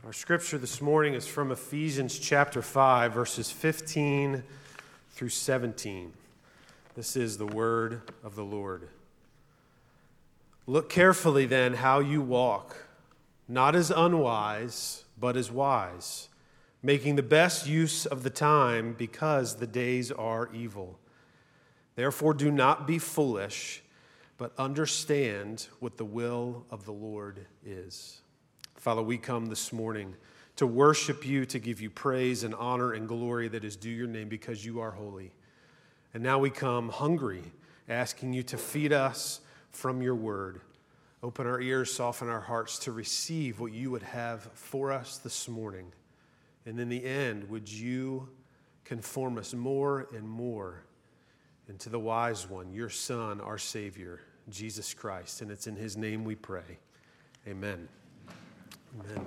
Our scripture this morning is from Ephesians chapter 5, verses 15 through 17. This is the word of the Lord. Look carefully then how you walk, not as unwise, but as wise, making the best use of the time because the days are evil. Therefore do not be foolish, but understand what the will of the Lord is. Father, we come this morning to worship you, to give you praise and honor and glory that is due your name because you are holy. And now we come hungry, asking you to feed us from your word. Open our ears, soften our hearts to receive what you would have for us this morning. And in the end, would you conform us more and more into the wise one, your Son, our Savior, Jesus Christ. And it's in his name we pray. Amen. Amen.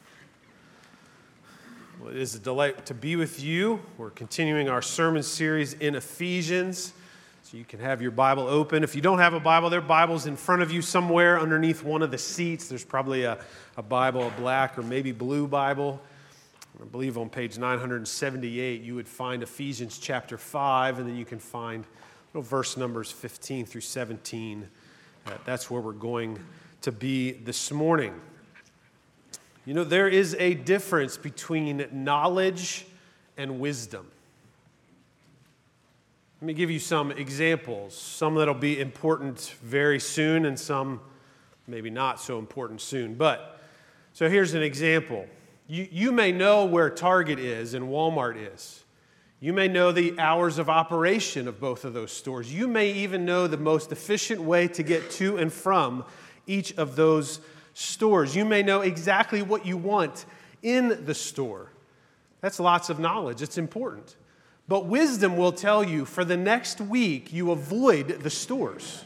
Well, it is a delight to be with you. We're continuing our sermon series in Ephesians, so you can have your Bible open. If you don't have a Bible, there are Bibles in front of you somewhere underneath one of the seats. There's probably a Bible, a black or maybe blue Bible. I believe on page 978 you would find Ephesians chapter 5, and then you can find verse numbers 15 through 17. That's where we're going to be this morning. You know, there is a difference between knowledge and wisdom. Let me give you some examples, some that'll be important very soon and some maybe not so important soon. So here's an example. You may know where Target is and Walmart is. You may know the hours of operation of both of those stores. You may even know the most efficient way to get to and from each of those stores. You may know exactly what you want in the store. That's lots of knowledge. It's important. But wisdom will tell you for the next week you avoid the stores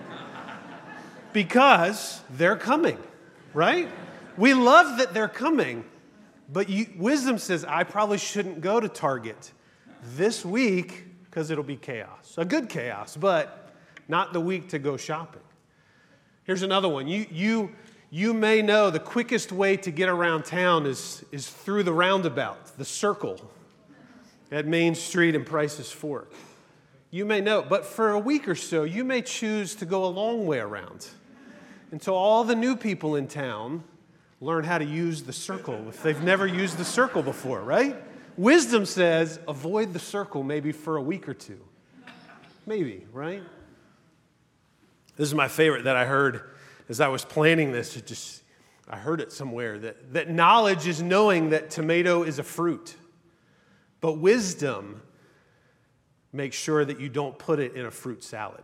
because they're coming, right? We love that they're coming, but wisdom says, I probably shouldn't go to Target this week because it'll be chaos. A good chaos, but not the week to go shopping. Here's another one. You may know the quickest way to get around town is through the roundabout, the circle at Main Street and Price's Fork. You may know, but for a week or so, you may choose to go a long way around until all the new people in town learn how to use the circle if they've never used the circle before, right? Wisdom says avoid the circle maybe for a week or two. Maybe, right? This is my favorite that I heard as I was planning this. I heard it somewhere that knowledge is knowing that tomato is a fruit, but wisdom makes sure that you don't put it in a fruit salad.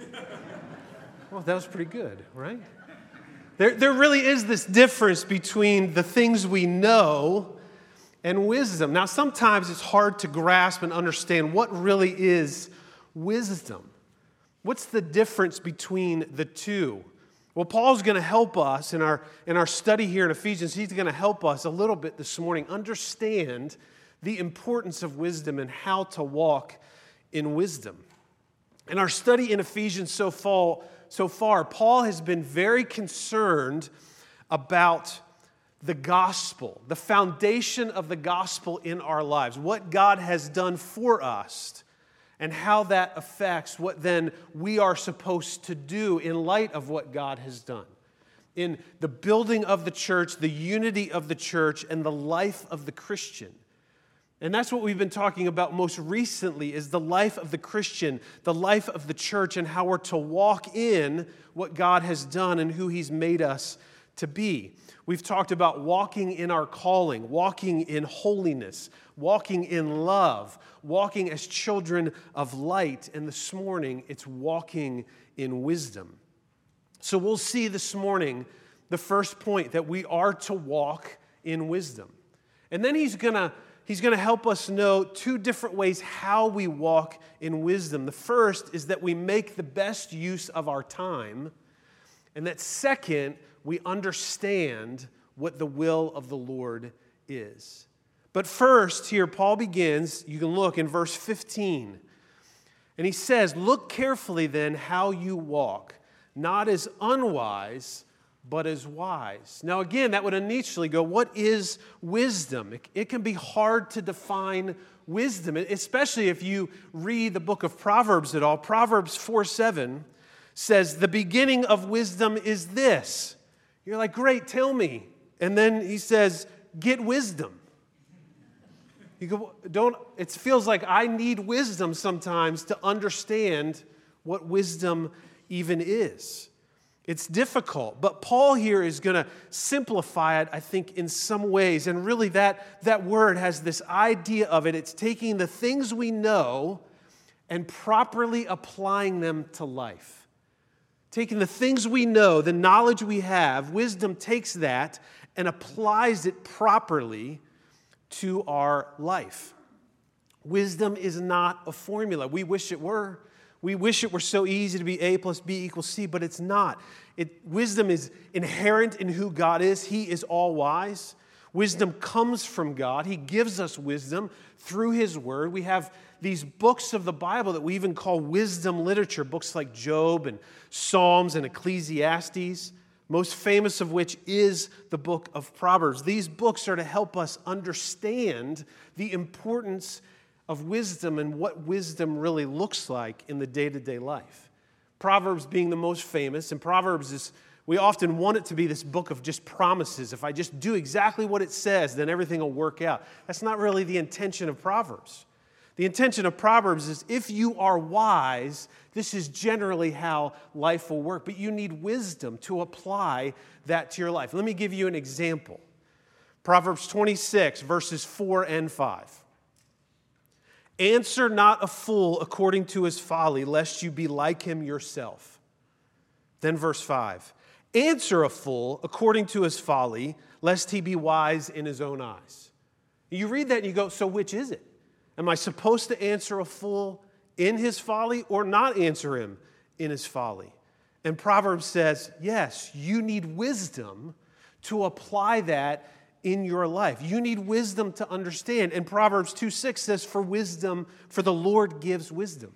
Well, that was pretty good, right? There really is this difference between the things we know and wisdom. Now, sometimes it's hard to grasp and understand what really is wisdom. What's the difference between the two? Well, Paul's going to help us in our study here in Ephesians. He's going to help us a little bit this morning understand the importance of wisdom and how to walk in wisdom. In our study in Ephesians so far, Paul has been very concerned about the gospel, the foundation of the gospel in our lives, what God has done for us, and how that affects what then we are supposed to do in light of what God has done. In the building of the church, the unity of the church, and the life of the Christian. And that's what we've been talking about most recently is the life of the Christian, the life of the church, and how we're to walk in what God has done and who he's made us to be. We've talked about walking in our calling, walking in holiness, walking in love, walking as children of light. And this morning, it's walking in wisdom. So we'll see this morning the first point that we are to walk in wisdom. And then he's going to help us know two different ways how we walk in wisdom. The first is that we make the best use of our time. And that second, we understand what the will of the Lord is. But first, here, Paul begins, you can look in verse 15. And he says, look carefully then how you walk, not as unwise, but is wise. Now again, that would initially go, what is wisdom? It can be hard to define wisdom, especially if you read the book of Proverbs at all. Proverbs 4:7 says, the beginning of wisdom is this. You're like, great, tell me. And then he says, get wisdom. You go, it feels like I need wisdom sometimes to understand what wisdom even is. It's difficult, but Paul here is going to simplify it, I think, in some ways. And really that word has this idea of it. It's taking the things we know and properly applying them to life. Taking the things we know, the knowledge we have, wisdom takes that and applies it properly to our life. Wisdom is not a formula. We wish it were. We wish it were so easy to be A plus B equals C, but it's not. Wisdom is inherent in who God is. He is all wise. Wisdom comes from God. He gives us wisdom through His Word. We have these books of the Bible that we even call wisdom literature, books like Job and Psalms and Ecclesiastes, most famous of which is the book of Proverbs. These books are to help us understand the importance of wisdom and what wisdom really looks like in the day-to-day life. Proverbs being the most famous, and Proverbs we often want it to be this book of just promises. If I just do exactly what it says, then everything will work out. That's not really the intention of Proverbs. The intention of Proverbs is if you are wise, this is generally how life will work. But you need wisdom to apply that to your life. Let me give you an example. Proverbs 26, verses 4 and 5. Answer not a fool according to his folly, lest you be like him yourself. Then verse 5. Answer a fool according to his folly, lest he be wise in his own eyes. You read that and you go, so which is it? Am I supposed to answer a fool in his folly or not answer him in his folly? And Proverbs says, yes, you need wisdom to apply that in your life. You need wisdom to understand. And Proverbs 2:6 says, for the Lord gives wisdom.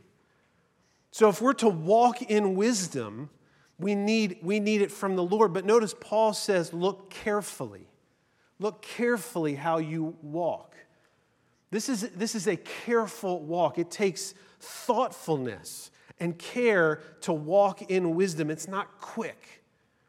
So if we're to walk in wisdom, we need it from the Lord. But notice Paul says, look carefully. Look carefully how you walk. This is a careful walk. It takes thoughtfulness and care to walk in wisdom. It's not quick.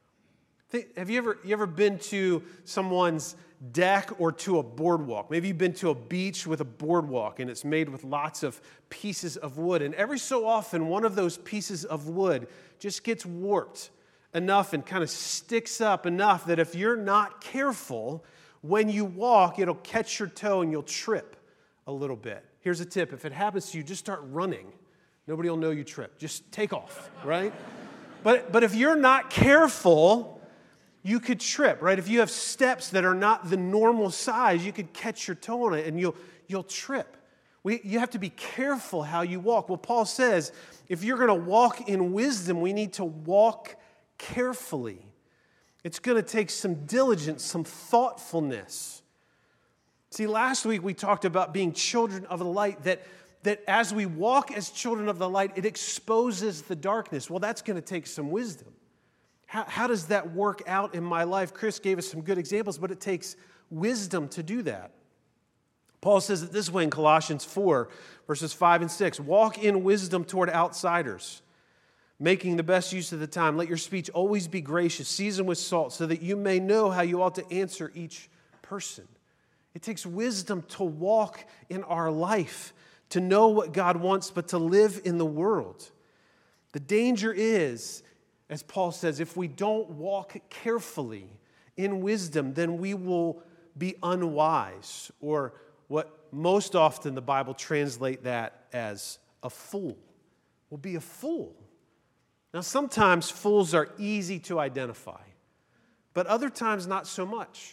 Have you ever been to someone's deck or to a boardwalk? Maybe you've been to a beach with a boardwalk and it's made with lots of pieces of wood. And every so often, one of those pieces of wood just gets warped enough and kind of sticks up enough that if you're not careful, when you walk, it'll catch your toe and you'll trip a little bit. Here's a tip. If it happens to you, just start running. Nobody will know you tripped. Just take off, right? But if you're not careful, you could trip, right? If you have steps that are not the normal size, you could catch your toe on it and you'll trip. You have to be careful how you walk. Well, Paul says, if you're going to walk in wisdom, we need to walk carefully. It's going to take some diligence, some thoughtfulness. See, last week we talked about being children of the light, that as we walk as children of the light, it exposes the darkness. Well, that's going to take some wisdom. How does that work out in my life? Chris gave us some good examples, but it takes wisdom to do that. Paul says it this way in Colossians 4, verses 5 and 6. Walk in wisdom toward outsiders, making the best use of the time. Let your speech always be gracious, seasoned with salt, so that you may know how you ought to answer each person. It takes wisdom to walk in our life, to know what God wants, but to live in the world. The danger is, as Paul says, if we don't walk carefully in wisdom, then we will be unwise, or what most often the Bible translate that as a fool. We'll be a fool. Now, sometimes fools are easy to identify, but other times not so much.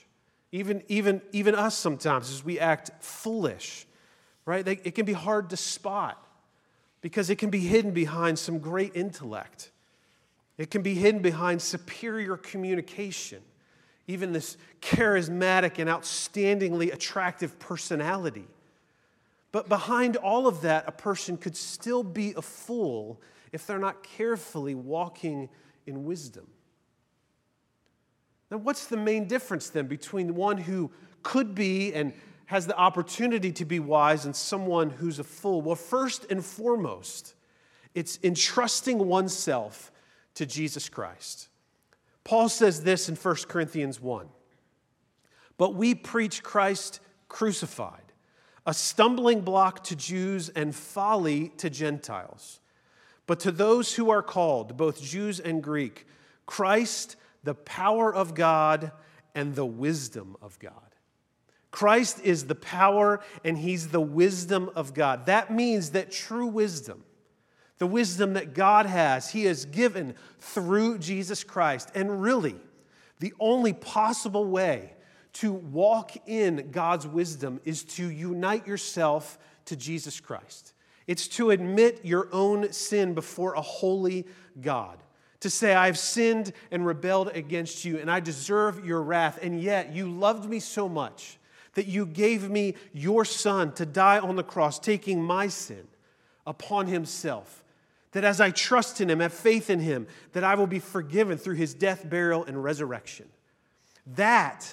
Even us sometimes, as we act foolish, right? It can be hard to spot because it can be hidden behind some great intellect. It can be hidden behind superior communication, even this charismatic and outstandingly attractive personality. But behind all of that, a person could still be a fool if they're not carefully walking in wisdom. And what's the main difference then between one who could be and has the opportunity to be wise and someone who's a fool? Well, first and foremost, it's entrusting oneself to Jesus Christ. Paul says this in 1 Corinthians 1. But we preach Christ crucified, a stumbling block to Jews and folly to Gentiles. But to those who are called, both Jews and Greek, Christ, the power of God and the wisdom of God. Christ is the power and he's the wisdom of God. That means that true wisdom, the wisdom that God has, he has given through Jesus Christ. And really, the only possible way to walk in God's wisdom is to unite yourself to Jesus Christ. It's to admit your own sin before a holy God. To say, I've sinned and rebelled against you, and I deserve your wrath, and yet you loved me so much that you gave me your Son to die on the cross, taking my sin upon himself. That as I trust in him, have faith in him, that I will be forgiven through his death, burial, and resurrection. That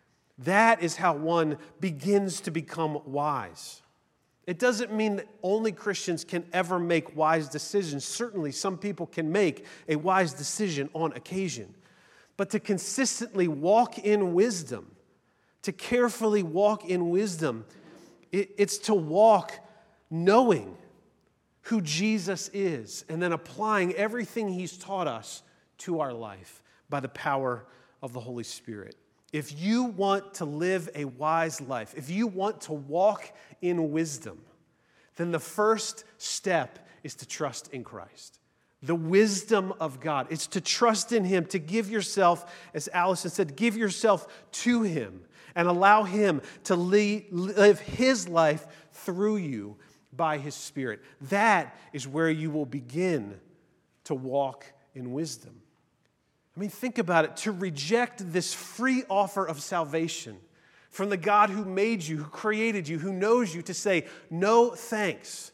is how one begins to become wise. It doesn't mean that only Christians can ever make wise decisions. Certainly, some people can make a wise decision on occasion. But to consistently walk in wisdom, to carefully walk in wisdom, it's to walk knowing who Jesus is and then applying everything he's taught us to our life by the power of the Holy Spirit. If you want to live a wise life, if you want to walk in wisdom, then the first step is to trust in Christ. The wisdom of God. It's to trust in him, to give yourself, as Allison said, give yourself to him and allow him to live his life through you by his Spirit. That is where you will begin to walk in wisdom. I mean, think about it. To reject this free offer of salvation from the God who made you, who created you, who knows you, to say, no thanks,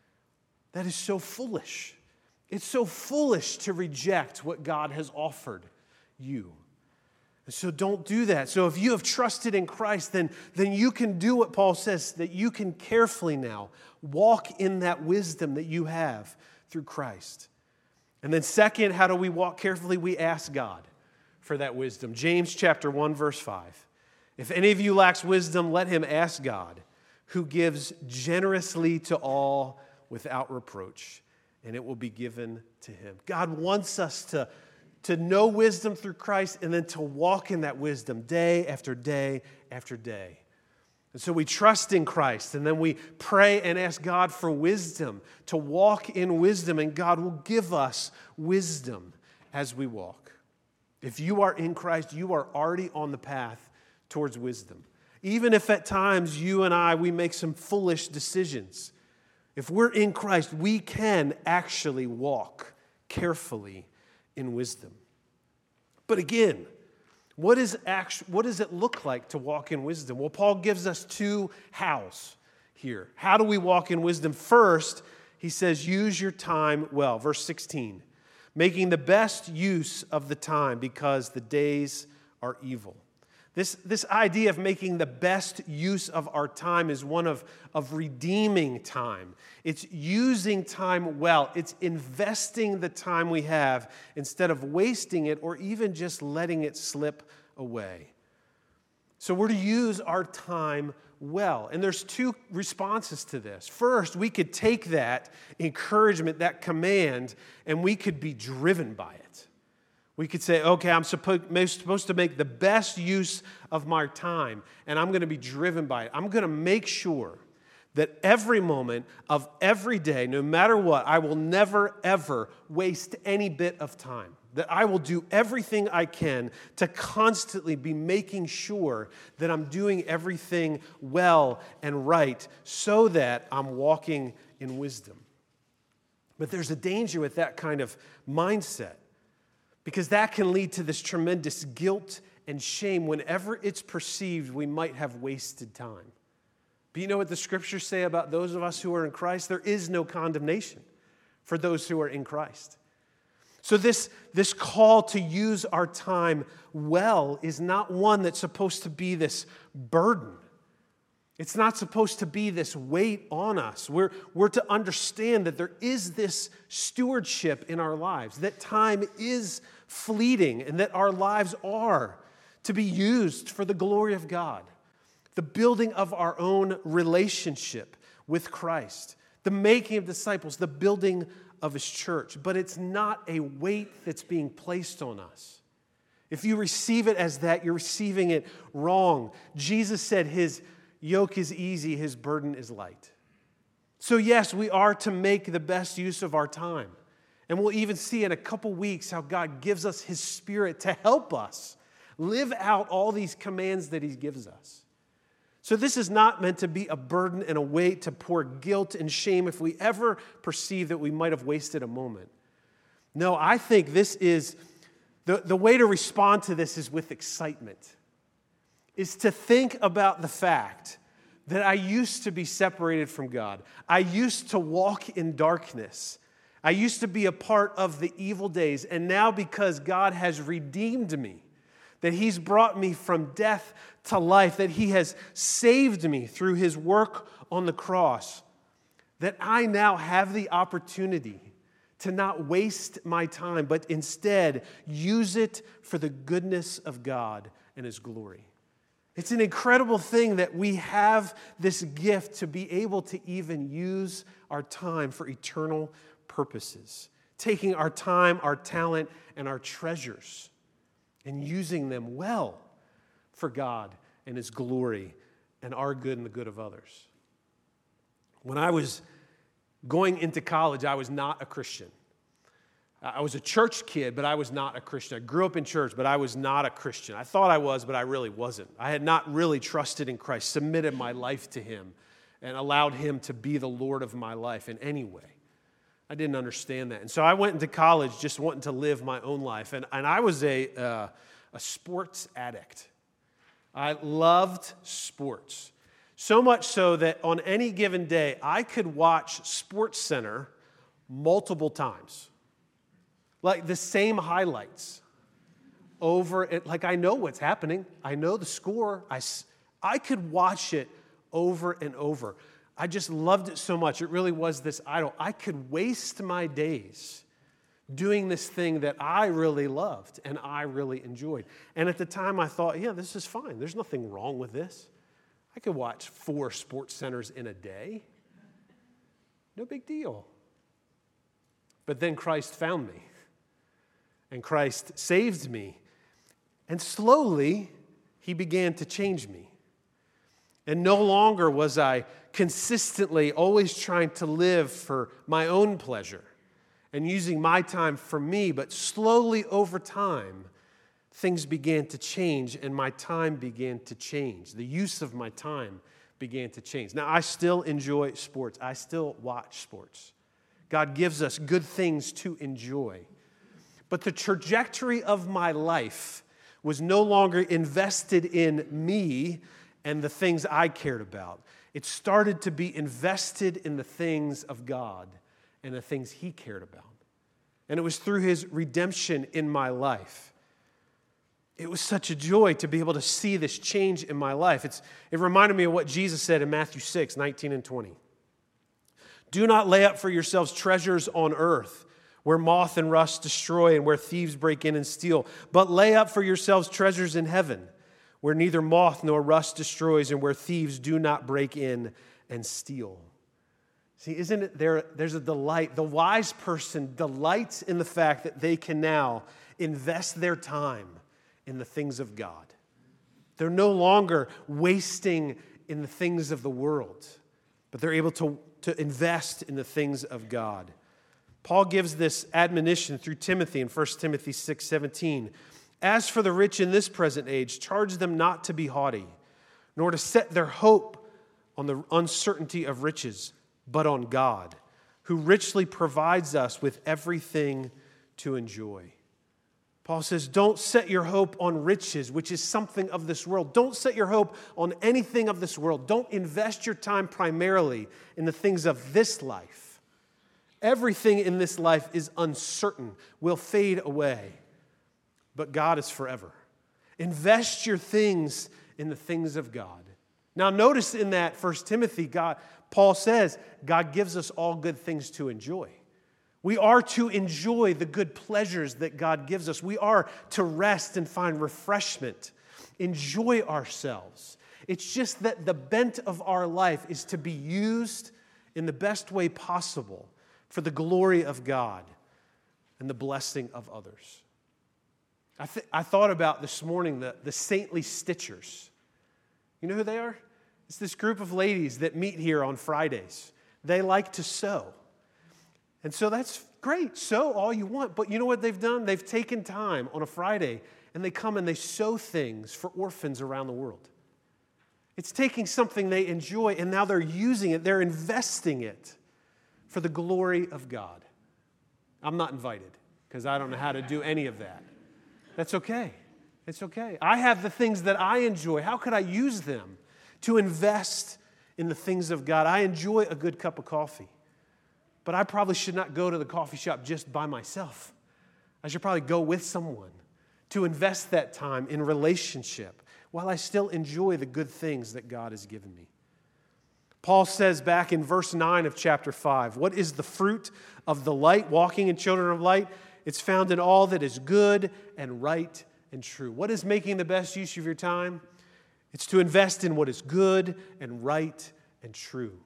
that is so foolish. It's so foolish to reject what God has offered you. And so don't do that. So if you have trusted in Christ, then you can do what Paul says, that you can carefully now walk in that wisdom that you have through Christ. And then second, how do we walk carefully? We ask God for that wisdom. James chapter 1, verse 5. If any of you lacks wisdom, let him ask God, who gives generously to all without reproach, and it will be given to him. God wants us to know wisdom through Christ and then to walk in that wisdom day after day after day. And so we trust in Christ, and then we pray and ask God for wisdom, to walk in wisdom, and God will give us wisdom as we walk. If you are in Christ, you are already on the path towards wisdom. Even if at times you and we make some foolish decisions, if we're in Christ, we can actually walk carefully in wisdom. But again, what does it look like to walk in wisdom? Well, Paul gives us two hows here. How do we walk in wisdom? First, he says, use your time well. Verse 16, making the best use of the time because the days are evil. This idea of making the best use of our time is one of redeeming time. It's using time well. It's investing the time we have instead of wasting it or even just letting it slip away. So we're to use our time well. And there's two responses to this. First, we could take that encouragement, that command, and we could be driven by it. We could say, okay, I'm supposed to make the best use of my time, and I'm going to be driven by it. I'm going to make sure that every moment of every day, no matter what, I will never, ever waste any bit of time. That I will do everything I can to constantly be making sure that I'm doing everything well and right so that I'm walking in wisdom. But there's a danger with that kind of mindset, because that can lead to this tremendous guilt and shame whenever it's perceived we might have wasted time. But you know what the scriptures say about those of us who are in Christ? There is no condemnation for those who are in Christ. So this call to use our time well is not one that's supposed to be this burden. It's not supposed to be this weight on us. We're to understand that there is this stewardship in our lives, that time is fleeting, and that our lives are to be used for the glory of God, the building of our own relationship with Christ, the making of disciples, the building of His church. But it's not a weight that's being placed on us. If you receive it as that, you're receiving it wrong. Jesus said His yoke is easy, His burden is light. So yes, we are to make the best use of our time. And we'll even see in a couple weeks how God gives us His Spirit to help us live out all these commands that He gives us. So this is not meant to be a burden and a weight to pour guilt and shame if we ever perceive that we might have wasted a moment. No, I think this is, the way to respond to this is with excitement. Is to think about the fact that I used to be separated from God. I used to walk in darkness. I used to be a part of the evil days. And now because God has redeemed me, that He's brought me from death to life, that He has saved me through His work on the cross, that I now have the opportunity to not waste my time, but instead use it for the goodness of God and His glory. It's an incredible thing that we have this gift to be able to even use our time for eternal purposes, taking our time, our talent, and our treasures and using them well for God and His glory and our good and the good of others. When I was going into college, I was not a Christian. I was a church kid, but I was not a Christian. I grew up in church, but I was not a Christian. I thought I was, but I really wasn't. I had not really trusted in Christ, submitted my life to Him, and allowed Him to be the Lord of my life in any way. I didn't understand that. And so I went into college just wanting to live my own life. And I was a sports addict. I loved sports. So much so that on any given day, I could watch SportsCenter multiple times. Like the same highlights over it. Like I know what's happening. I know the score. I could watch it over and over. I just loved it so much. It really was this idol. I could waste my days doing this thing that I really loved and I really enjoyed. And at the time I thought, yeah, this is fine. There's nothing wrong with this. I could watch 4 SportsCenters in a day. No big deal. But then Christ found me. And Christ saved me. And slowly, He began to change me. And no longer was I consistently always trying to live for my own pleasure and using my time for me, but slowly over time, things began to change and my time began to change. The use of my time began to change. Now, I still enjoy sports. I still watch sports. God gives us good things to enjoy. But the trajectory of my life was no longer invested in me and the things I cared about. It started to be invested in the things of God and the things He cared about. And it was through His redemption in my life. It was such a joy to be able to see this change in my life. It reminded me of what Jesus said in Matthew 6, 19 and 20. Do not lay up for yourselves treasures on earth, where moth and rust destroy and where thieves break in and steal. But lay up for yourselves treasures in heaven, where neither moth nor rust destroys and where thieves do not break in and steal. See, isn't it there's a delight. The wise person delights in the fact that they can now invest their time in the things of God. They're no longer wasting in the things of the world, but they're able to invest in the things of God. Paul gives this admonition through Timothy in 1 Timothy 6:17. As for the rich in this present age, charge them not to be haughty, nor to set their hope on the uncertainty of riches, but on God, who richly provides us with everything to enjoy. Paul says, don't set your hope on riches, which is something of this world. Don't set your hope on anything of this world. Don't invest your time primarily in the things of this life. Everything in this life is uncertain, will fade away, but God is forever. Invest your things in the things of God. Now notice in that 1 Timothy, Paul says, God gives us all good things to enjoy. We are to enjoy the good pleasures that God gives us. We are to rest and find refreshment, enjoy ourselves. It's just that the bent of our life is to be used in the best way possible for the glory of God and the blessing of others. I thought about this morning the Saintly Stitchers. You know who they are? It's this group of ladies that meet here on Fridays. They like to sew. And so that's great. Sew all you want. But you know what they've done? They've taken time on a Friday and they come and they sew things for orphans around the world. It's taking something they enjoy and now they're using it. They're investing it for the glory of God. I'm not invited because I don't know how to do any of that. That's okay. It's okay. I have the things that I enjoy. How could I use them to invest in the things of God? I enjoy a good cup of coffee, but I probably should not go to the coffee shop just by myself. I should probably go with someone to invest that time in relationship while I still enjoy the good things that God has given me. Paul says back in verse 9 of chapter 5, what is the fruit of the light, walking in children of light? It's found in all that is good and right and true. What is making the best use of your time? It's to invest in what is good and right and true.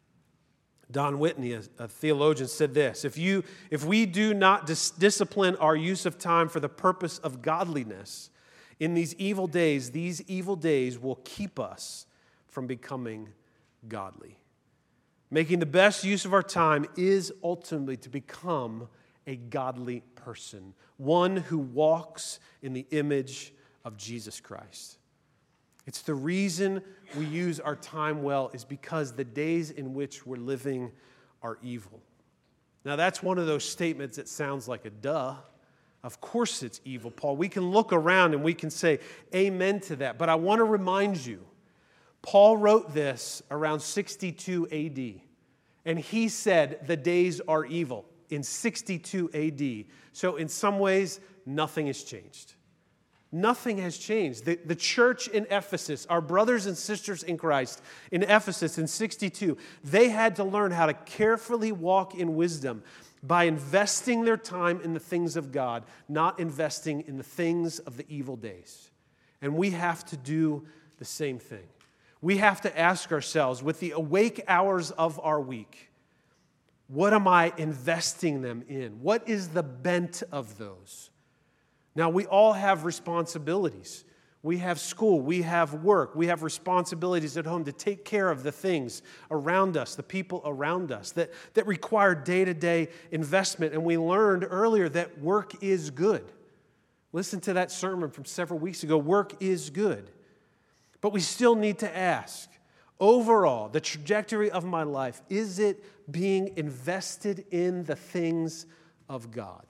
Don Whitney, a theologian, said this: If we do not discipline our use of time for the purpose of godliness, in these evil days will keep us from becoming godly. Making the best use of our time is ultimately to become a godly person, one who walks in the image of Jesus Christ. It's the reason we use our time well is because the days in which we're living are evil. Now that's one of those statements that sounds like a duh. Of course it's evil, Paul. We can look around and we can say amen to that. But I want to remind you, Paul wrote this around 62 AD. And he said the days are evil in 62 AD. So in some ways, nothing has changed. Nothing has changed. The church in Ephesus, our brothers and sisters in Christ in Ephesus in 62, they had to learn how to carefully walk in wisdom by investing their time in the things of God, not investing in the things of the evil days. And we have to do the same thing. We have to ask ourselves, with the awake hours of our week, what am I investing them in? What is the bent of those? Now, we all have responsibilities. We have school, we have work, we have responsibilities at home to take care of the things around us, the people around us that require day-to-day investment. And we learned earlier that work is good. Listen to that sermon from several weeks ago. Work is good. But we still need to ask, overall, the trajectory of my life, is it being invested in the things of God?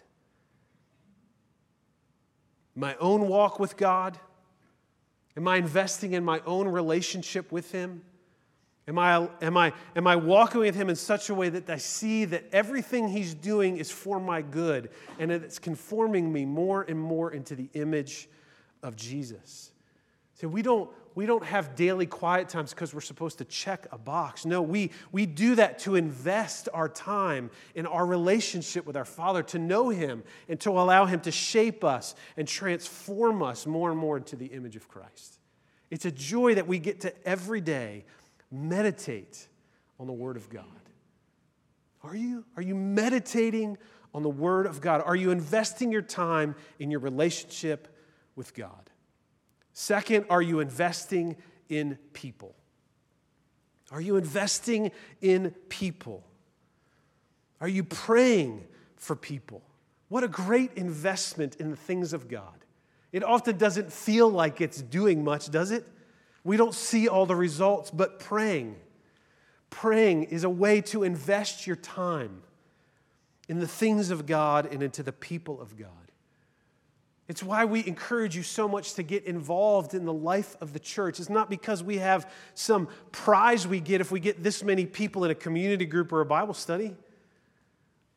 My own walk with God? Am I investing in my own relationship with Him? Am I walking with Him in such a way that I see that everything He's doing is for my good and that it's conforming me more and more into the image of Jesus? See, we don't have daily quiet times because we're supposed to check a box. No, we do that to invest our time in our relationship with our Father, to know Him and to allow Him to shape us and transform us more and more into the image of Christ. It's a joy that we get to every day meditate on the Word of God. Are you meditating on the Word of God? Are you investing your time in your relationship with God? Second, are you investing in people? Are you investing in people? Are you praying for people? What a great investment in the things of God. It often doesn't feel like it's doing much, does it? We don't see all the results, but praying is a way to invest your time in the things of God and into the people of God. It's why we encourage you so much to get involved in the life of the church. It's not because we have some prize we get if we get this many people in a community group or a Bible study.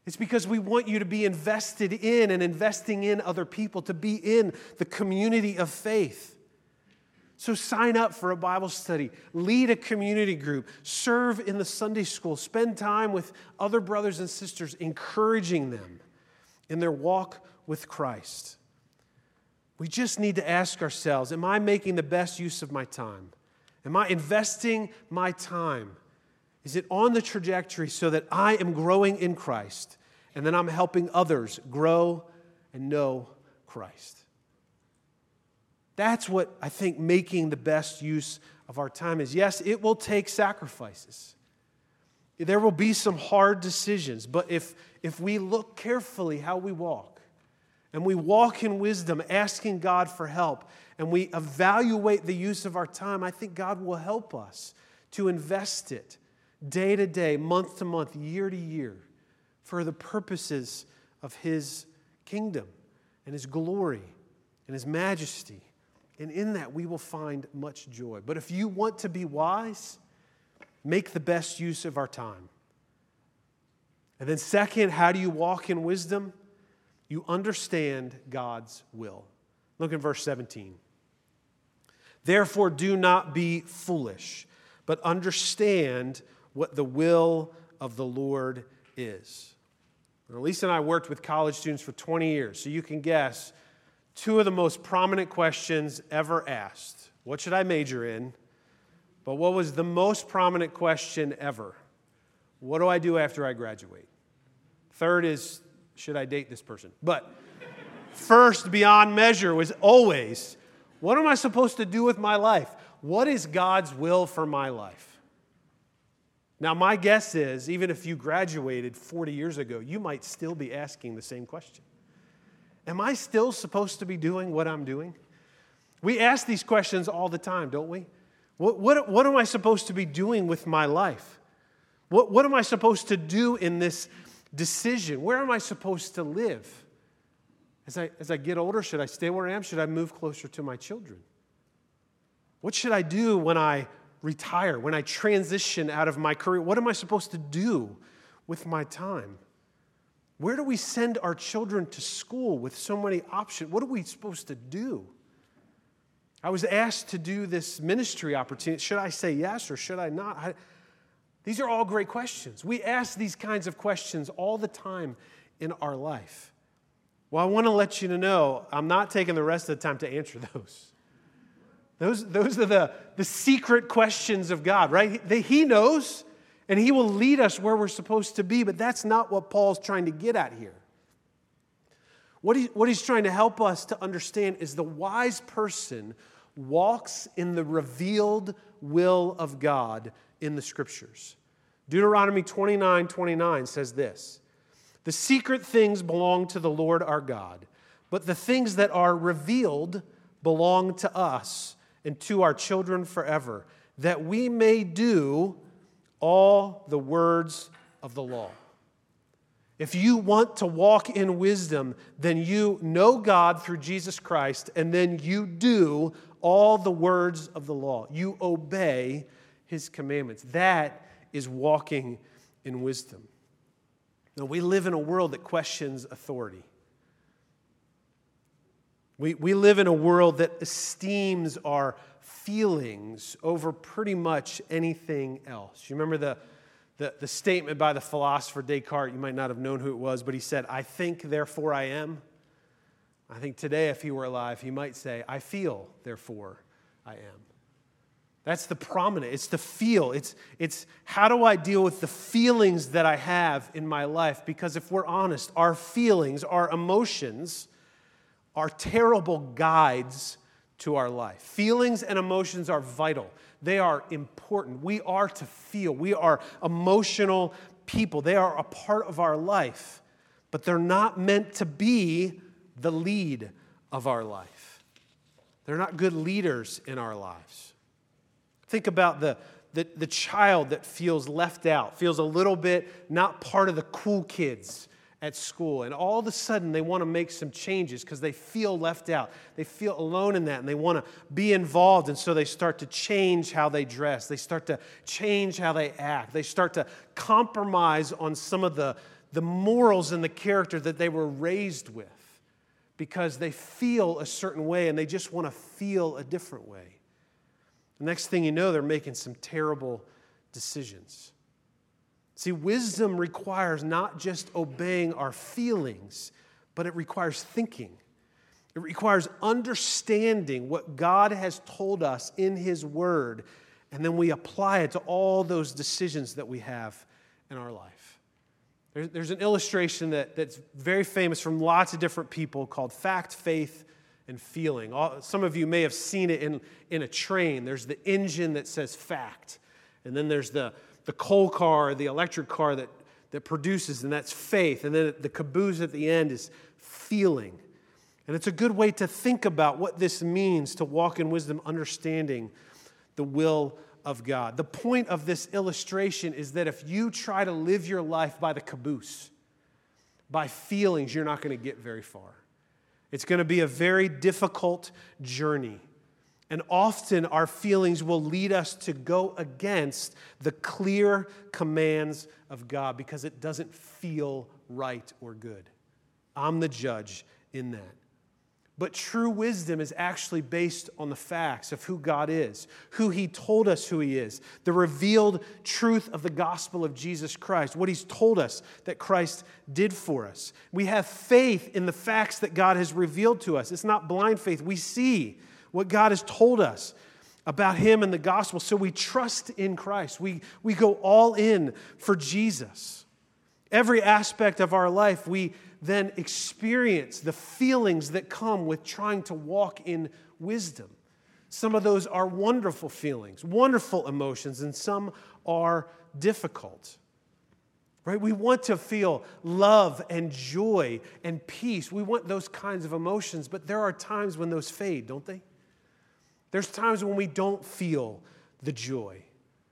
It's because we want you to be invested in and investing in other people, to be in the community of faith. So sign up for a Bible study, lead a community group, serve in the Sunday school, spend time with other brothers and sisters, encouraging them in their walk with Christ. We just need to ask ourselves, am I making the best use of my time? Am I investing my time? Is it on the trajectory so that I am growing in Christ and then I'm helping others grow and know Christ? That's what I think making the best use of our time is. Yes, it will take sacrifices. There will be some hard decisions, but if we look carefully how we walk, and we walk in wisdom, asking God for help, and we evaluate the use of our time, I think God will help us to invest it day to day, month to month, year to year, for the purposes of His kingdom and His glory and His majesty. And in that, we will find much joy. But if you want to be wise, make the best use of our time. And then second, how do you walk in wisdom? You understand God's will. Look in verse 17. Therefore, do not be foolish, but understand what the will of the Lord is. Now, Lisa and I worked with college students for 20 years, so you can guess two of the most prominent questions ever asked. What should I major in? But what was the most prominent question ever? What do I do after I graduate? Third is, should I date this person? But first, beyond measure, was always, what am I supposed to do with my life? What is God's will for my life? Now, my guess is, even if you graduated 40 years ago, you might still be asking the same question. Am I still supposed to be doing what I'm doing? We ask these questions all the time, don't we? What am I supposed to be doing with my life? What am I supposed to do in this decision? Where am I supposed to live? As I get older, should I stay where I am? Should I move closer to my children? What should I do when I retire, when I transition out of my career? What am I supposed to do with my time? Where do we send our children to school with so many options? What are we supposed to do? I was asked to do this ministry opportunity. Should I say yes or should I not? These are all great questions. We ask these kinds of questions all the time in our life. Well, I want to let you know, I'm not taking the rest of the time to answer those. Those are the secret questions of God, right? He knows, and He will lead us where we're supposed to be, but that's not what Paul's trying to get at here. What he's trying to help us to understand is the wise person walks in the revealed will of God in the Scriptures. Deuteronomy 29:29 says this, "The secret things belong to the Lord our God, but the things that are revealed belong to us and to our children forever, that we may do all the words of the law." If you want to walk in wisdom, then you know God through Jesus Christ, and then you do all the words of the law. You obey His commandments. That is walking in wisdom. Now, we live in a world that questions authority. We live in a world that esteems our feelings over pretty much anything else. You remember the statement by the philosopher Descartes? You might not have known who it was, but he said, "I think, therefore I am." I think today, if he were alive, he might say, "I feel, therefore I am." That's the prominent. It's the feel. It's how do I deal with the feelings that I have in my life? Because if we're honest, our feelings, our emotions are terrible guides to our life. Feelings and emotions are vital. They are important. We are to feel. We are emotional people. They are a part of our life, but they're not meant to be the lead of our life. They're not good leaders in our lives. Think about the child that feels left out, feels a little bit not part of the cool kids at school, and all of a sudden they want to make some changes because they feel left out. They feel alone in that, and they want to be involved, and so they start to change how they dress. They start to change how they act. They start to compromise on some of the the morals and the character that they were raised with because they feel a certain way and they just want to feel a different way. The next thing you know, they're making some terrible decisions. See, wisdom requires not just obeying our feelings, but it requires thinking. It requires understanding what God has told us in His Word, and then we apply it to all those decisions that we have in our life. There's an illustration that's very famous from lots of different people called fact, faith, and feeling. Some of you may have seen it in a train. There's the engine that says fact, and then there's the coal car, the electric car that produces, and that's faith, and then the caboose at the end is feeling. And it's a good way to think about what this means to walk in wisdom, understanding the will of God. The point of this illustration is that if you try to live your life by the caboose, by feelings, you're not going to get very far. It's going to be a very difficult journey. And often our feelings will lead us to go against the clear commands of God because it doesn't feel right or good. I'm the judge in that. But true wisdom is actually based on the facts of who God is, who He told us who He is, the revealed truth of the gospel of Jesus Christ, what He's told us that Christ did for us. We have faith in the facts that God has revealed to us. It's not blind faith. We see what God has told us about Him and the gospel, so we trust in Christ. We go all in for Jesus. Every aspect of our life, we then experience the feelings that come with trying to walk in wisdom. Some of those are wonderful feelings, wonderful emotions, and some are difficult. Right? We want to feel love and joy and peace. We want those kinds of emotions, but there are times when those fade, don't they? There's times when we don't feel the joy.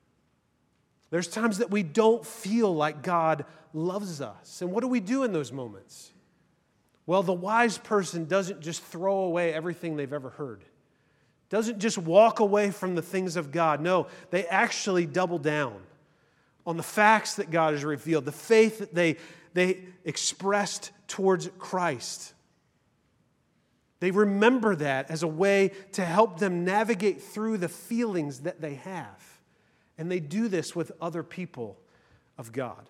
There's times that we don't feel like God loves us. And what do we do in those moments? Well, the wise person doesn't just throw away everything they've ever heard. Doesn't just walk away from the things of God. No, they actually double down on the facts that God has revealed, the faith that they expressed towards Christ. They remember that as a way to help them navigate through the feelings that they have. And they do this with other people of God.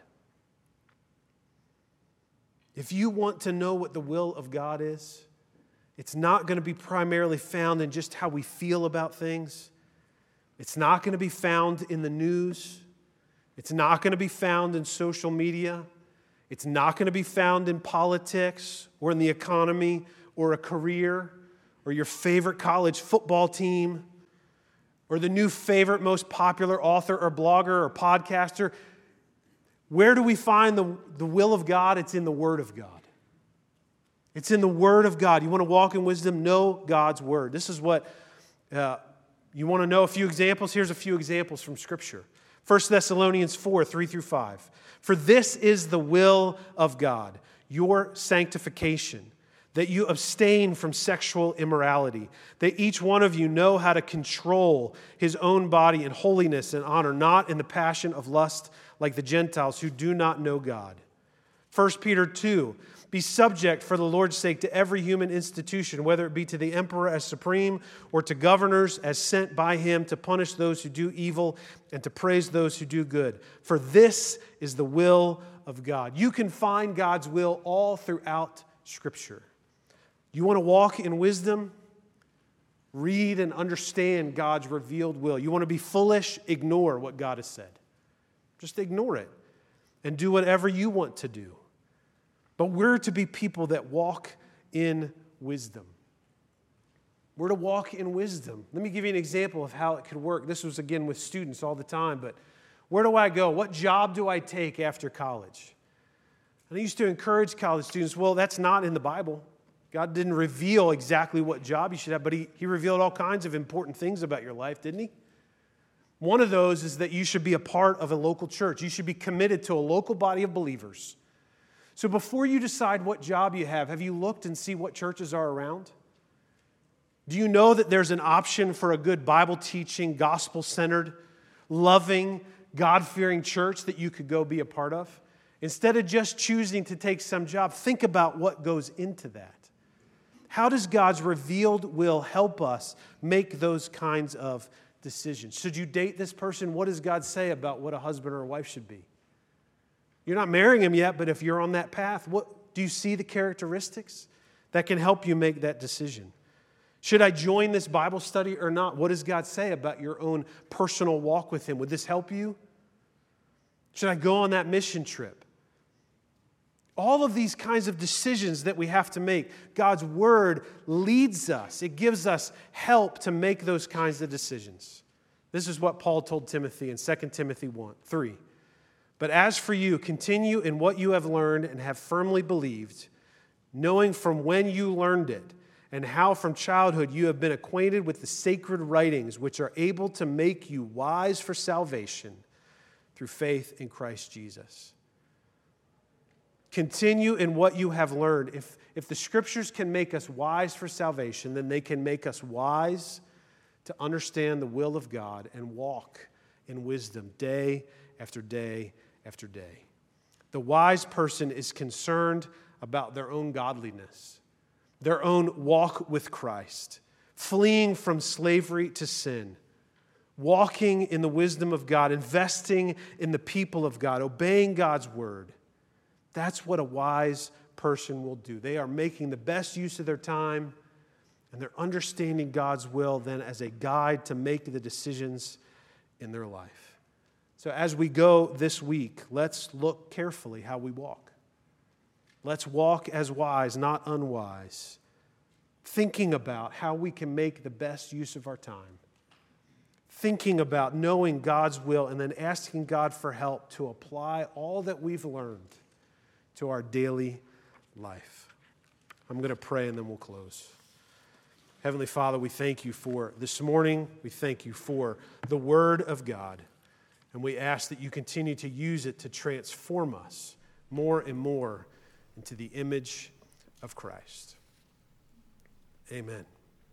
If you want to know what the will of God is, it's not going to be primarily found in just how we feel about things. It's not going to be found in the news. It's not going to be found in social media. It's not going to be found in politics or in the economy or a career or your favorite college football team or the new favorite, most popular author or blogger or podcaster. Where do we find the will of God? It's in the Word of God. It's in the Word of God. You want to walk in wisdom? Know God's Word. This is what you want to know a few examples? Here's a few examples from Scripture. 1 Thessalonians 4, 3-5. For this is the will of God, your sanctification, that you abstain from sexual immorality, that each one of you know how to control his own body in holiness and honor, not in the passion of lust like the Gentiles who do not know God. 1 Peter 2, be subject for the Lord's sake to every human institution, whether it be to the emperor as supreme or to governors as sent by him to punish those who do evil and to praise those who do good. For this is the will of God. You can find God's will all throughout Scripture. You want to walk in wisdom? Read and understand God's revealed will. You want to be foolish? Ignore what God has said. Just ignore it and do whatever you want to do. But we're to be people that walk in wisdom. We're to walk in wisdom. Let me give you an example of how it could work. This was, again, with students all the time, but where do I go? What job do I take after college? And I used to encourage college students, well, that's not in the Bible. God didn't reveal exactly what job you should have, but He revealed all kinds of important things about your life, didn't He? One of those is that you should be a part of a local church. You should be committed to a local body of believers. So before you decide what job you have you looked and see what churches are around? Do you know that there's an option for a good Bible-teaching, gospel-centered, loving, God-fearing church that you could go be a part of? Instead of just choosing to take some job, think about what goes into that. How does God's revealed will help us make those kinds of decisions? Should you date this person? What does God say about what a husband or a wife should be? You're not marrying him yet, but if you're on that path, what do you see the characteristics that can help you make that decision? Should I join this Bible study or not? What does God say about your own personal walk with him? Would this help you? Should I go on that mission trip? All of these kinds of decisions that we have to make, God's word leads us. It gives us help to make those kinds of decisions. This is what Paul told Timothy in 2 Timothy 1:3. But as for you, continue in what you have learned and have firmly believed, knowing from when you learned it, and how from childhood you have been acquainted with the sacred writings, which are able to make you wise for salvation through faith in Christ Jesus. Continue in what you have learned. If the Scriptures can make us wise for salvation, then they can make us wise to understand the will of God and walk in wisdom day after day after day. The wise person is concerned about their own godliness, their own walk with Christ, fleeing from slavery to sin, walking in the wisdom of God, investing in the people of God, obeying God's word. That's what a wise person will do. They are making the best use of their time, and they're understanding God's will then as a guide to make the decisions in their life. So as we go this week, let's look carefully how we walk. Let's walk as wise, not unwise, thinking about how we can make the best use of our time, thinking about knowing God's will, and then asking God for help to apply all that we've learned to our daily life. I'm going to pray and then we'll close. Heavenly Father, we thank you for this morning. We thank you for the Word of God. And we ask that you continue to use it to transform us more and more into the image of Christ. Amen.